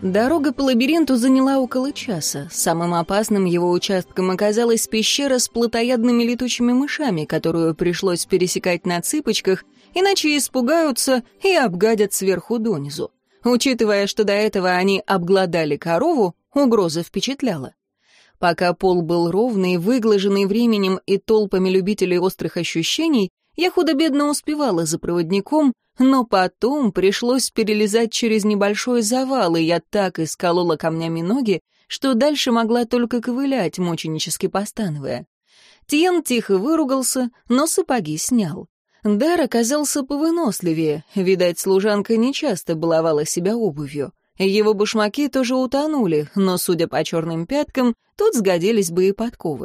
Дорога по лабиринту заняла около часа. Самым опасным его участком оказалась пещера с плотоядными летучими мышами, которую пришлось пересекать на цыпочках, иначе испугаются и обгадят сверху донизу. Учитывая, что до этого они обглодали корову, угроза впечатляла. Пока пол был ровный, выглаженный временем и толпами любителей острых ощущений, я худо-бедно успевала за проводником, но потом пришлось перелезать через небольшой завал, и я так исколола камнями ноги, что дальше могла только ковылять, мученически постановая. Тьен тихо выругался, но сапоги снял. Дар оказался повыносливее, видать, служанка нечасто баловала себя обувью. Его башмаки тоже утонули, но, судя по черным пяткам, тут сгодились бы и подковы.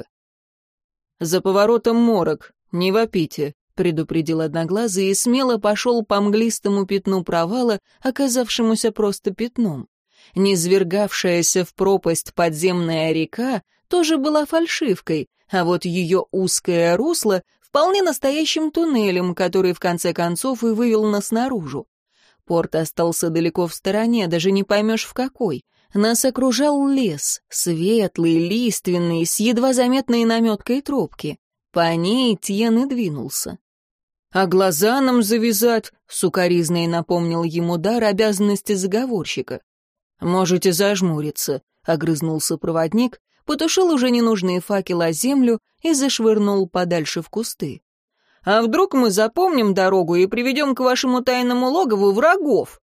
«За поворотом морок, не вопите», — предупредил Одноглазый и смело пошел по мглистому пятну провала, оказавшемуся просто пятном. Низвергавшаяся в пропасть подземная река тоже была фальшивкой, а вот ее узкое русло — вполне настоящим туннелем, который в конце концов и вывел нас наружу. Порт остался далеко в стороне, даже не поймешь в какой. Нас окружал лес, светлый, лиственный, с едва заметной наметкой тропки. По ней Тьен и двинулся. «А глаза нам завязать», — сукоризной напомнил ему Дар обязанности заговорщика. «Можете зажмуриться», — огрызнулся проводник, потушил уже ненужные факелы о землю и зашвырнул подальше в кусты. «А вдруг мы запомним дорогу и приведем к вашему тайному логову врагов?»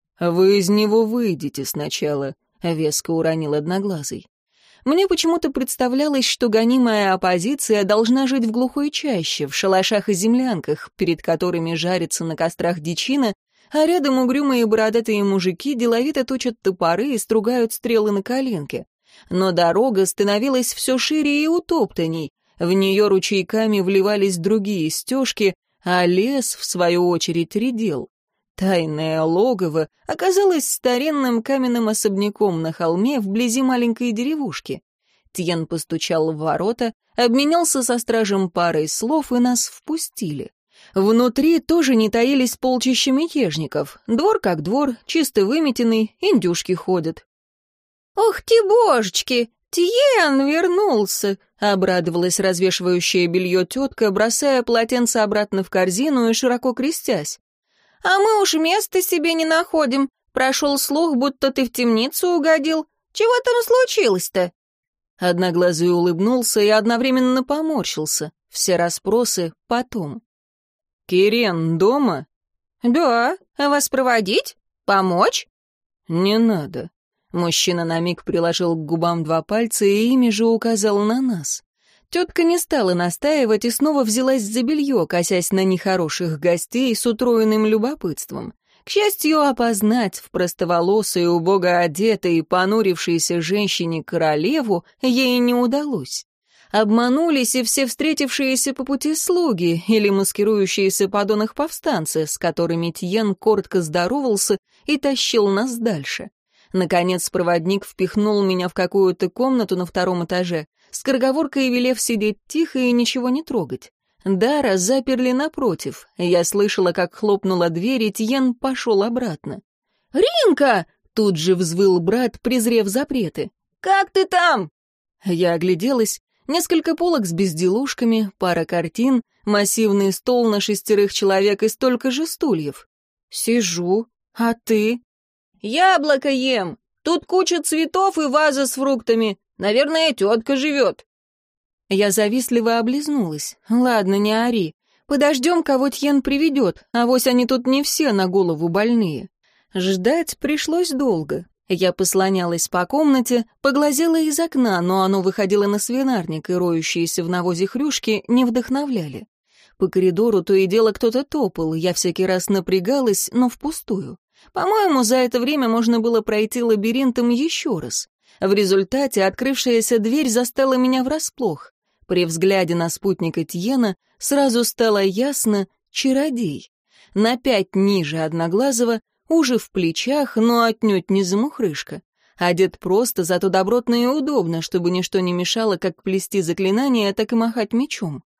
«Вы из него выйдете сначала», — веско уронил Одноглазый. Мне почему-то представлялось, что гонимая оппозиция должна жить в глухой чаще, в шалашах и землянках, перед которыми жарится на кострах дичина, а рядом угрюмые бородатые мужики деловито точат топоры и стругают стрелы на коленке. Но дорога становилась все шире и утоптанней, в нее ручейками вливались другие стежки, а лес, в свою очередь, редел. Тайное логово оказалось старинным каменным особняком на холме вблизи маленькой деревушки. Тьен постучал в ворота, обменялся со стражем парой слов, и нас впустили. Внутри тоже не таились полчища мятежников. Двор как двор, чисто выметенный, индюшки ходят. «Ох ты, божечки! Тьен вернулся!» — обрадовалась развешивающая белье тетка, бросая полотенце обратно в корзину и широко крестясь. «А мы уж места себе не находим. Прошел слух, будто ты в темницу угодил. Чего там случилось-то?» Одноглазый улыбнулся и одновременно поморщился. Все расспросы потом. «Кирен дома?» «Да. А вас проводить? Помочь?» «Не надо». Мужчина на миг приложил к губам 2 пальца и ими же указал на нас. Тетка не стала настаивать и снова взялась за белье, косясь на нехороших гостей с утроенным любопытством. К счастью, опознать в простоволосой, убого одетой, понурившейся женщине королеву ей не удалось. Обманулись и все встретившиеся по пути слуги или маскирующиеся подонок повстанцы, с которыми Тьен коротко здоровался и тащил нас дальше. Наконец проводник впихнул меня в какую-то комнату на 2-м этаже, скороговоркой велев сидеть тихо и ничего не трогать. Дара заперли напротив. Я слышала, как хлопнула дверь, и Тьен пошел обратно. «Ринка!» — тут же взвыл брат, презрев запреты. «Как ты там?» Я огляделась. Несколько полок с безделушками, пара картин, массивный стол на 6 человек и столько же стульев. «Сижу. А ты?» «Яблоко ем. Тут куча цветов и ваза с фруктами. Наверное, тетка живет». Я завистливо облизнулась. «Ладно, не ори. Подождем, кого Тьен приведет, авось они тут не все на голову больные». Ждать пришлось долго. Я послонялась по комнате, поглазела из окна, но оно выходило на свинарник, и роющиеся в навозе хрюшки не вдохновляли. По коридору то и дело кто-то топал, я всякий раз напрягалась, но впустую. По-моему, за это время можно было пройти лабиринтом еще раз. В результате открывшаяся дверь застала меня врасплох. При взгляде на спутника Тьена сразу стало ясно — чародей. На 5 ниже Одноглазого, уже в плечах, но отнюдь не замухрышка. Одет просто, зато добротно и удобно, чтобы ничто не мешало как плести заклинания, так и махать мечом.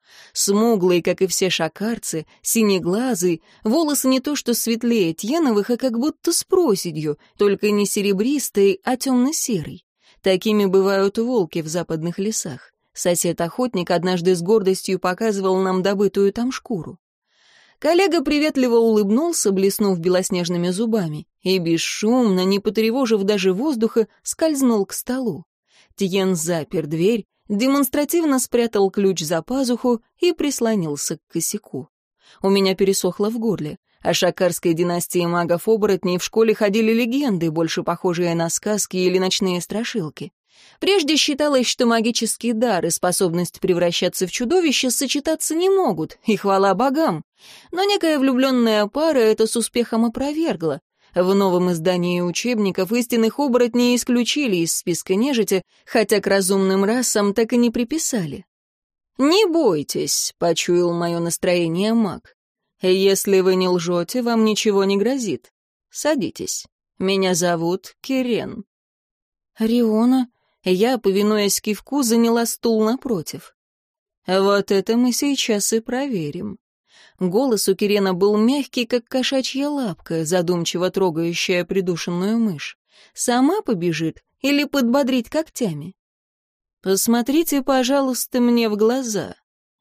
Смуглый, как и все шакарцы, синеглазый, волосы не то что светлее Тьеновых, а как будто с проседью, только не серебристый, а темно-серый. Такими бывают волки в западных лесах. Сосед-охотник однажды с гордостью показывал нам добытую там шкуру. Коллега приветливо улыбнулся, блеснув белоснежными зубами, и бесшумно, не потревожив даже воздуха, скользнул к столу. Тьен запер дверь, демонстративно спрятал ключ за пазуху и прислонился к косяку. У меня пересохло в горле. О шакарской династии магов-оборотней в школе ходили легенды, больше похожие на сказки или ночные страшилки. Прежде считалось, что магический дар и способность превращаться в чудовище сочетаться не могут, и хвала богам. Но некая влюбленная пара это с успехом опровергла. В новом издании учебников истинных оборотней исключили из списка нежити, хотя к разумным расам так и не приписали. «Не бойтесь», — почуял мое настроение маг. «Если вы не лжете, вам ничего не грозит. Садитесь. Меня зовут Кирен». «Риона». Я, повинуясь кивку, заняла стул напротив. «Вот это мы сейчас и проверим». Голос у Кирена был мягкий, как кошачья лапка, задумчиво трогающая придушенную мышь. Сама побежит или подбодрить когтями? «Посмотрите, пожалуйста, мне в глаза».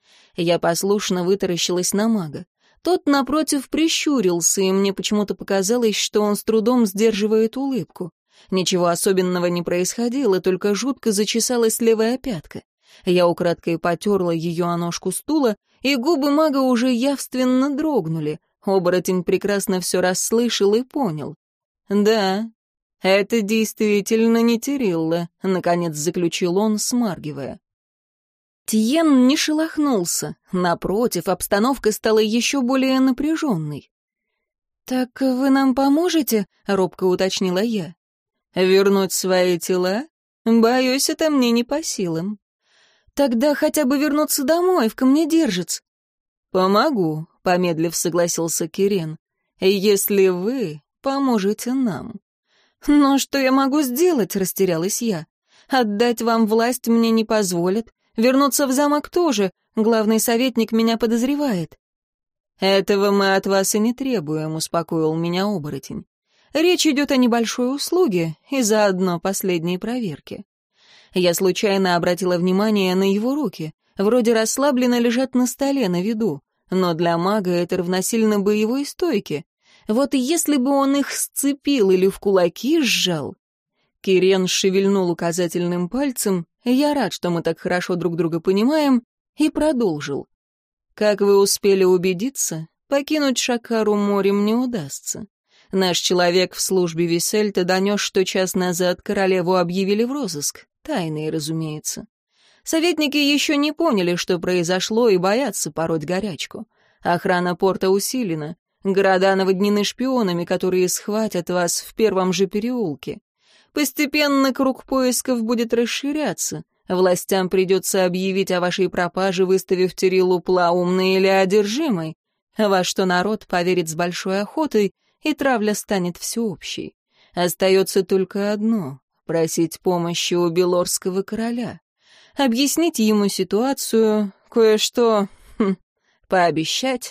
Я послушно вытаращилась на мага. Тот, напротив, прищурился, и мне почему-то показалось, что он с трудом сдерживает улыбку. Ничего особенного не происходило, только жутко зачесалась левая пятка. Я украдкой потерла ее о ножку стула, и губы мага уже явственно дрогнули. Оборотень прекрасно все расслышал и понял. «Да, это действительно не Тирилла», — наконец заключил он, смаргивая. Тьен не шелохнулся. Напротив, обстановка стала еще более напряженной. «Так вы нам поможете?» — робко уточнила я. «Вернуть свои тела? Боюсь, это мне не по силам». «Тогда хотя бы вернуться домой, в Камнедержец». «Помогу», — помедлив согласился Кирен, «если вы поможете нам». «Но что я могу сделать?» — растерялась я. «Отдать вам власть мне не позволят, вернуться в замок тоже, главный советник меня подозревает». «Этого мы от вас и не требуем», — успокоил меня оборотень. «Речь идет о небольшой услуге и заодно последней проверке». Я случайно обратила внимание на его руки, вроде расслабленно лежат на столе на виду, но для мага это равносильно боевой стойке. Вот если бы он их сцепил или в кулаки сжал... Кирен шевельнул указательным пальцем, я рад, что мы так хорошо друг друга понимаем, и продолжил. «Как вы успели убедиться, покинуть Шакару морем не удастся. Наш человек в службе Висельта донес, что час назад королеву объявили в розыск. Тайные, разумеется. Советники еще не поняли, что произошло, и боятся пороть горячку. Охрана порта усилена. Города наводнены шпионами, которые схватят вас в первом же переулке. Постепенно круг поисков будет расширяться. Властям придется объявить о вашей пропаже, выставив Тириллу плаумной или одержимой. Во что народ поверит с большой охотой, и травля станет всеобщей. Остается только одно — просить помощи у белорского короля. Объяснить ему ситуацию, кое-что пообещать.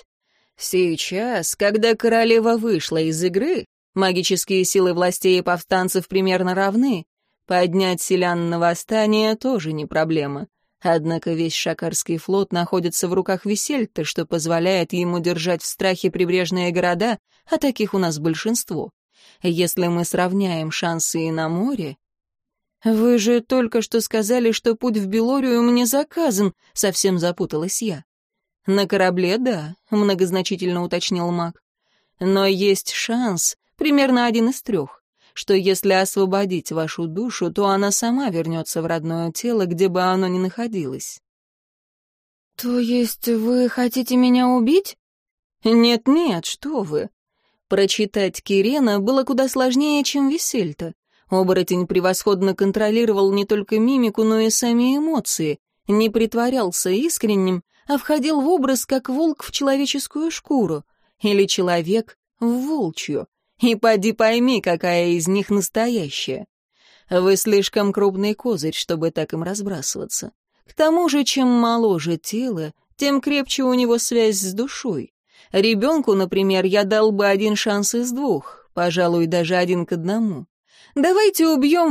Сейчас, когда королева вышла из игры, магические силы властей и повстанцев примерно равны. Поднять селян на восстание тоже не проблема. Однако весь Шакарский флот находится в руках Висельта, что позволяет ему держать в страхе прибрежные города, а таких у нас большинство. Если мы сравняем шансы и на море... «Вы же только что сказали, что путь в Белорию мне заказан», — совсем запуталась я. «На корабле, да», — многозначительно уточнил маг. «Но есть шанс, примерно 1 из 3, что если освободить вашу душу, то она сама вернется в родное тело, где бы оно ни находилось». «То есть вы хотите меня убить?» «Нет-нет, что вы». Прочитать Кирена было куда сложнее, чем Висельта. Оборотень превосходно контролировал не только мимику, но и сами эмоции, не притворялся искренним, а входил в образ как волк в человеческую шкуру, или человек в волчью. И поди пойми, какая из них настоящая. Вы слишком крупный козырь, чтобы так им разбрасываться. К тому же, чем моложе тело, тем крепче у него связь с душой. Ребенку, например, я дал бы 1 шанс из 2, пожалуй, даже 1 к 1. Давайте убьем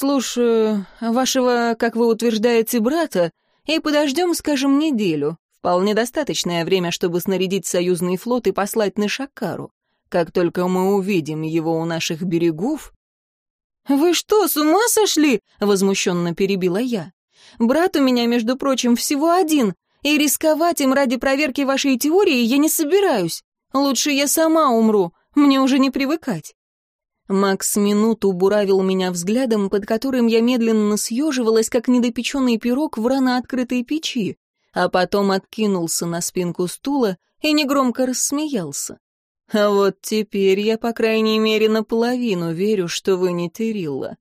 вашего, как вы утверждаете, брата и подождем, скажем, неделю. Вполне достаточное время, чтобы снарядить союзный флот и послать на Шаккару. Как только мы увидим его у наших берегов... «Вы что, с ума сошли?» — возмущенно перебила я. «Брат у меня, между прочим, всего 1, и рисковать им ради проверки вашей теории я не собираюсь. Лучше я сама умру, мне уже не привыкать». Макс минуту буравил меня взглядом, под которым я медленно съеживалась, как недопеченный пирог в рано открытой печи, а потом откинулся на спинку стула и негромко рассмеялся. «А вот теперь я, по крайней мере, наполовину верю, что вы не Терилла».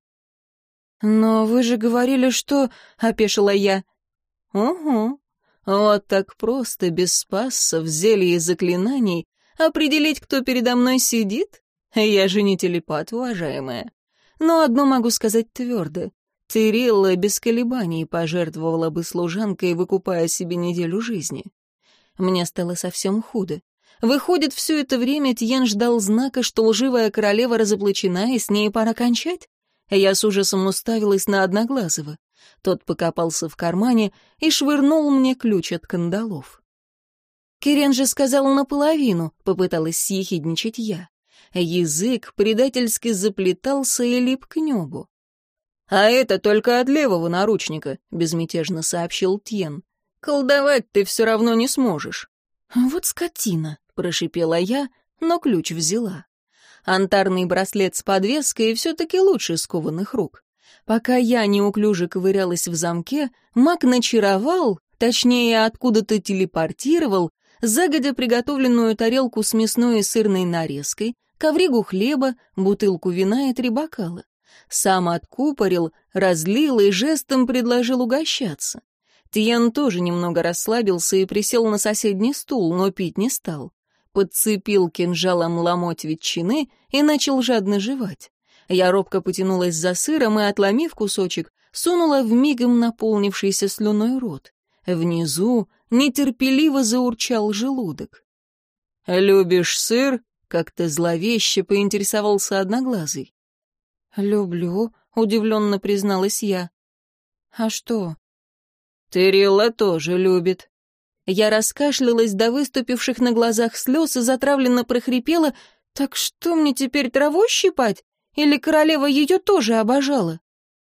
«Но вы же говорили, что...» — опешила я. «Угу. Вот так просто, без спассов, зелий и заклинаний, определить, кто передо мной сидит? Я же не телепат, уважаемая. Но одно могу сказать твердо. Терилла без колебаний пожертвовала бы служанкой, выкупая себе неделю жизни». Мне стало совсем худо. Выходит, все это время Тьен ждал знака, что лживая королева разоблачена, и с ней пора кончать? Я с ужасом уставилась на Одноглазого. Тот покопался в кармане и швырнул мне ключ от кандалов. «Кирен же сказал наполовину», — попыталась съехидничать я. Язык предательски заплетался и лип к небу. «А это только от левого наручника», — безмятежно сообщил Тьен. «Колдовать ты все равно не сможешь». «Вот скотина», — прошипела я, но ключ взяла. Антарный браслет с подвеской все-таки лучше скованных рук. Пока я неуклюже ковырялась в замке, маг начаровал, точнее, откуда-то телепортировал, загодя приготовленную тарелку с мясной и сырной нарезкой, ковригу хлеба, бутылку вина и 3 бокала. Сам откупорил, разлил и жестом предложил угощаться. Тьен тоже немного расслабился и присел на соседний стул, но пить не стал. Подцепил кинжалом ломоть ветчины и начал жадно жевать. Я робко потянулась за сыром и, отломив кусочек, сунула в мигом наполнившийся слюной рот. Внизу нетерпеливо заурчал желудок. «Любишь сыр?» — как-то зловеще поинтересовался Одноглазый. «Люблю», — удивленно призналась я. «А что?» «Терилла тоже любит». Я раскашлялась до выступивших на глазах слез и затравленно прохрипела: «Так что мне теперь траву щипать? Или королева ее тоже обожала?»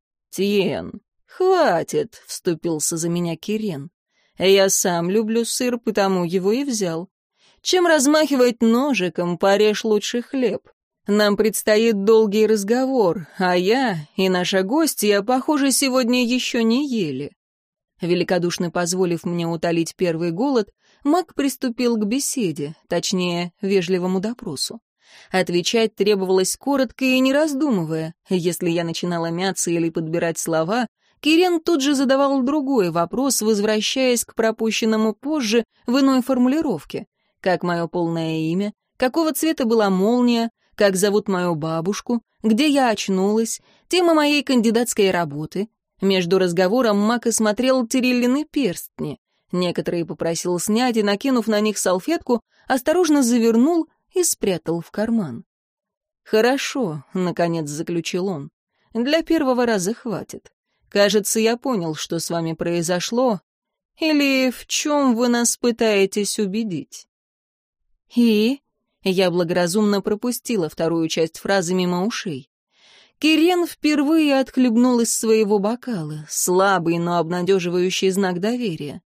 «Тьен, хватит», — вступился за меня Кирен. «Я сам люблю сыр, потому его и взял. Чем размахивать ножиком, порежь лучше хлеб. Нам предстоит долгий разговор, а я и наша гостья, похоже, сегодня еще не ели». Великодушно позволив мне утолить первый голод, маг приступил к беседе, точнее, вежливому допросу. Отвечать требовалось коротко и не раздумывая. Если я начинала мяться или подбирать слова, Кирен тут же задавал другой вопрос, возвращаясь к пропущенному позже в иной формулировке. Как мое полное имя, какого цвета была молния, как зовут мою бабушку, где я очнулась, тема моей кандидатской работы. Между разговором маг осмотрел Териллины перстни. Некоторые попросил снять и, накинув на них салфетку, осторожно завернул и спрятал в карман. «Хорошо», — наконец заключил он. «Для первого раза хватит. Кажется, я понял, что с вами произошло. Или в чем вы нас пытаетесь убедить?» «И?» — я благоразумно пропустила вторую часть фразы мимо ушей. Кирен впервые отхлебнул из своего бокала, слабый, но обнадеживающий знак доверия.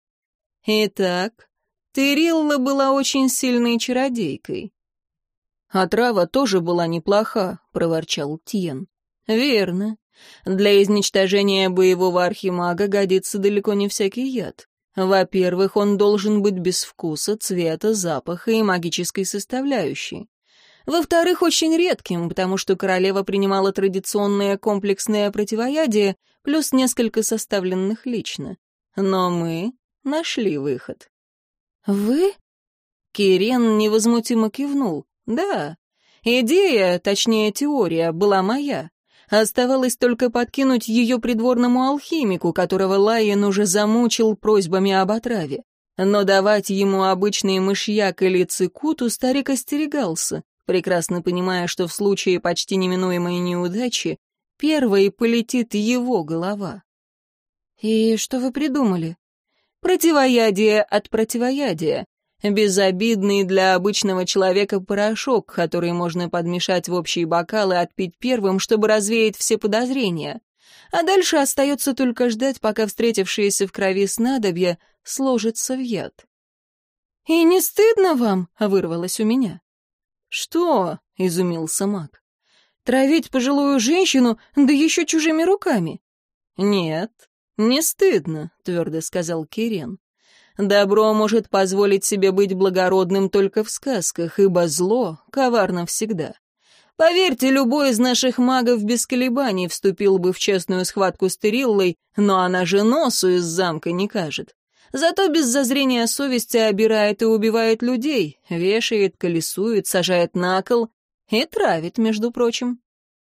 «Итак, Терилла была очень сильной чародейкой». «Отрава тоже была неплоха», — проворчал Тьен. «Верно. Для изничтожения боевого архимага годится далеко не всякий яд. Во-первых, он должен быть без вкуса, цвета, запаха и магической составляющей. Во-вторых, очень редким, потому что королева принимала традиционное комплексное противоядие, плюс несколько составленных лично. Но мы нашли выход». «Вы?» Кирен невозмутимо кивнул. «Да. Идея, точнее теория, была моя. Оставалось только подкинуть ее придворному алхимику, которого Лайен уже замучил просьбами об отраве. Но давать ему обычный мышьяк или цикуту старик остерегался, прекрасно понимая, что в случае почти неминуемой неудачи первой полетит его голова. «И что вы придумали?» «Противоядие от противоядия. Безобидный для обычного человека порошок, который можно подмешать в общий бокал и отпить первым, чтобы развеять все подозрения. А дальше остается только ждать, пока встретившиеся в крови снадобья сложатся в яд». «И не стыдно вам?» — вырвалось у меня. «Что?» — изумился маг. «Травить пожилую женщину, да еще чужими руками?» «Нет, не стыдно», — твердо сказал Кирен. «Добро может позволить себе быть благородным только в сказках, ибо зло коварно всегда. Поверьте, любой из наших магов без колебаний вступил бы в честную схватку с Териллой, но она же носу из замка не кажет. Зато без зазрения совести обирает и убивает людей, вешает, колесует, сажает на кол и травит, между прочим».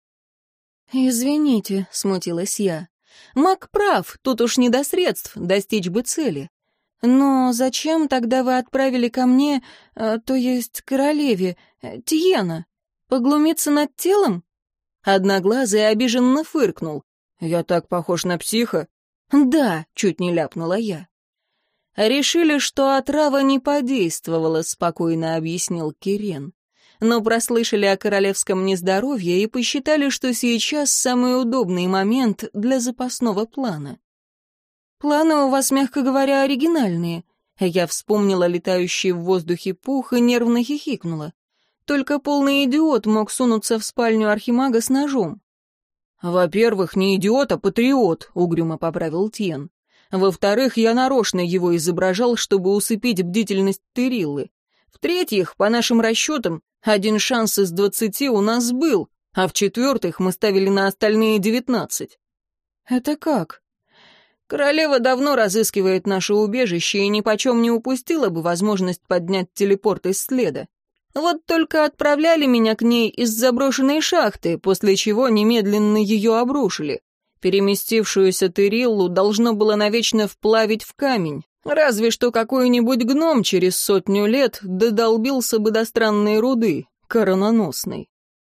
«Извините», — смутилась я. «Маг прав, тут уж не до средств, достичь бы цели. Но зачем тогда вы отправили ко мне, то есть королеве, Тиена? Поглумиться над телом?» Одноглазый обиженно фыркнул. «Я так похож на психа?» «Да», — чуть не ляпнула я. «Решили, что отрава не подействовала», — спокойно объяснил Кирен. «Но прослышали о королевском нездоровье и посчитали, что сейчас самый удобный момент для запасного плана». «Планы у вас, мягко говоря, оригинальные». Я вспомнила летающий в воздухе пух и нервно хихикнула. Только полный идиот мог сунуться в спальню архимага с ножом. «Во-первых, не идиот, а патриот», — угрюмо поправил Тьен. «Во-вторых, я нарочно его изображал, чтобы усыпить бдительность Териллы. В-третьих, по нашим расчетам, 1 шанс из 20 у нас был, а в-четвертых, мы ставили на остальные 19. «Это как?» «Королева давно разыскивает наше убежище и нипочем не упустила бы возможность поднять телепорт из следа. Вот только отправляли меня к ней из заброшенной шахты, после чего немедленно ее обрушили. Переместившуюся Териллу должно было навечно вплавить в камень. Разве что какой-нибудь гном через 100 лет додолбился бы до странной руды, корононосной».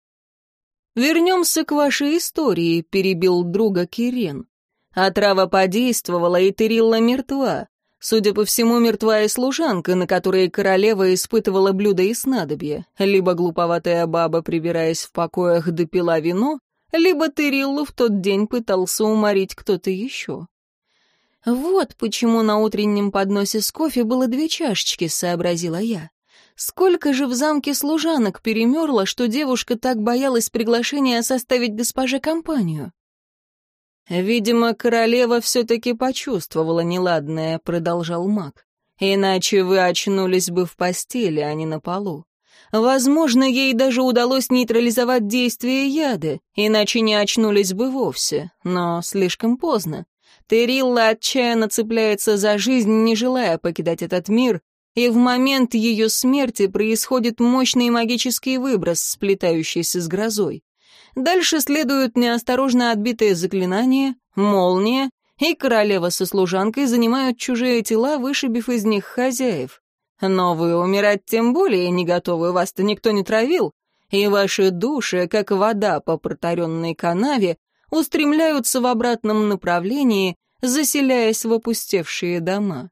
«Вернемся к вашей истории», — перебил друга Кирен. «Отрава подействовала, и Терилла мертва. Судя по всему, мертва и служанка, на которой королева испытывала блюда и снадобья. Либо глуповатая баба, прибираясь в покоях, допила вино, либо Териллу в тот день пытался уморить кто-то еще». «Вот почему на утреннем подносе с кофе было 2 чашечки», — сообразила я. «Сколько же в замке служанок перемерло, что девушка так боялась приглашения составить госпоже компанию?» «Видимо, королева все-таки почувствовала неладное», — продолжал маг. «Иначе вы очнулись бы в постели, а не на полу. Возможно, ей даже удалось нейтрализовать действие яда, иначе не очнулись бы вовсе, но слишком поздно. Терилла отчаянно цепляется за жизнь, не желая покидать этот мир, и в момент ее смерти происходит мощный магический выброс, сплетающийся с грозой. Дальше следуют неосторожно отбитые заклинания, молния, и королева со служанкой занимают чужие тела, вышибив из них хозяев. Но вы умирать тем более не готовы, вас-то никто не травил, и ваши души, как вода по протаренной канаве, устремляются в обратном направлении, заселяясь в опустевшие дома.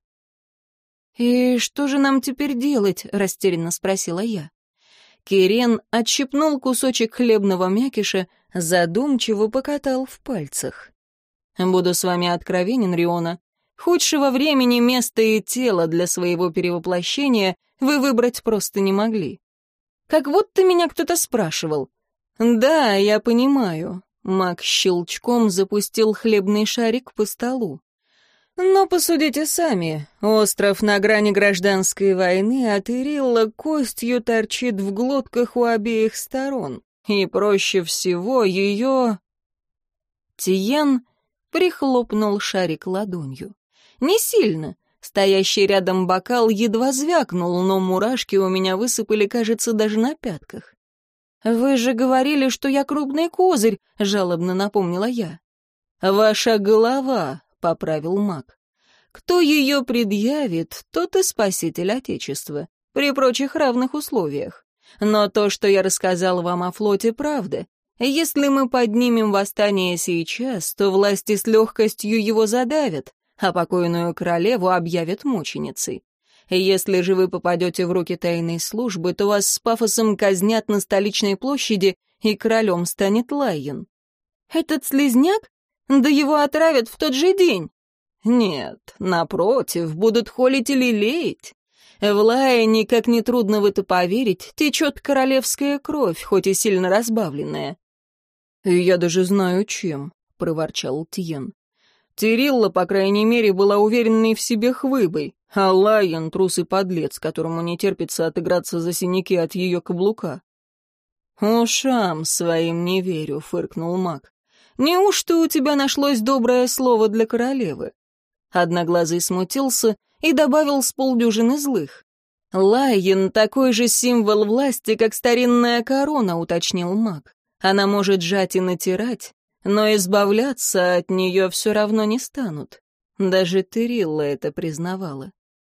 «И что же нам теперь делать?» — растерянно спросила я. Кирен отщипнул кусочек хлебного мякиша, задумчиво покатал в пальцах. «Буду с вами откровенен, Риона. Худшего времени, места и тела для своего перевоплощения вы выбрать просто не могли. Как будто меня кто-то спрашивал». «Да, я понимаю». Маг щелчком запустил хлебный шарик по столу. «Но посудите сами. Остров на грани гражданской войны, а Терилла костью торчит в глотках у обеих сторон. И проще всего ее...» Тиен прихлопнул шарик ладонью. Не сильно. Стоящий рядом бокал едва звякнул, но мурашки у меня высыпали, кажется, даже на пятках. «Вы же говорили, что я крупный козырь», — жалобно напомнила я. «Ваша голова», — поправил маг. Кто ее предъявит, тот и спаситель Отечества, при прочих равных условиях. Но то, что я рассказал вам о флоте, правда. Если мы поднимем восстание сейчас, то власти с легкостью его задавят, а покойную королеву объявят мученицей. Если же вы попадете в руки тайной службы, то вас с пафосом казнят на столичной площади, и королем станет Лайен. Этот слизняк? Да его отравят в тот же день. Нет, напротив, будут холить и лелеять. В Лайене, как нетрудно в это поверить, течет королевская кровь, хоть и сильно разбавленная. «Я даже знаю, чем», — проворчал Тьен. «Тирилла, по крайней мере, была уверенной в себе хвыбой, а Лайен — трус и подлец, которому не терпится отыграться за синяки от ее каблука». «Ушам своим не верю», — фыркнул маг. «Неужто у тебя нашлось доброе слово для королевы?» Одноглазый смутился и добавил с полдюжины злых. «Лайен — такой же символ власти, как старинная корона», — уточнил маг. «Она может жать и натирать, но избавляться от нее все равно не станут. Даже Тирилла это признавала».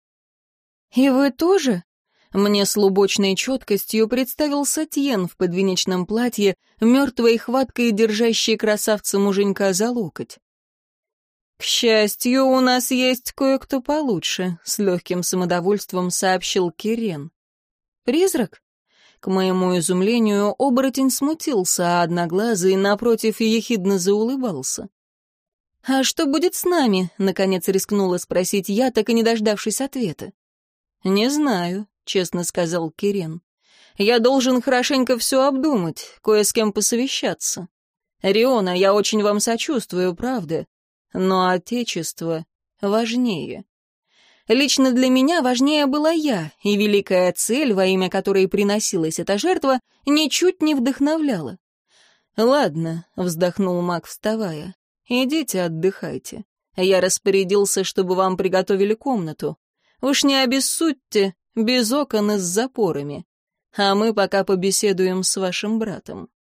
«И вы тоже?» Мне с лубочной четкостью представился Тьен в подвенечном платье, мертвой хваткой держащий красавца-муженька за локоть. «К счастью, у нас есть кое-кто получше», — с легким самодовольством сообщил Кирен. «Призрак?» К моему изумлению, оборотень смутился, а одноглазый, напротив, ехидно заулыбался. «А что будет с нами?» — наконец рискнула спросить я, так и не дождавшись ответа. «Не знаю», — честно сказал Кирен. «Я должен хорошенько все обдумать, кое с кем посовещаться. Риона, я очень вам сочувствую, правда, но Отечество важнее». Лично для меня важнее была я, и великая цель, во имя которой приносилась эта жертва, ничуть не вдохновляла. «Ладно», — вздохнул маг, вставая, — «идите отдыхайте. Я распорядился, чтобы вам приготовили комнату. Уж не обессудьте, без окон и с запорами. А мы пока побеседуем с вашим братом».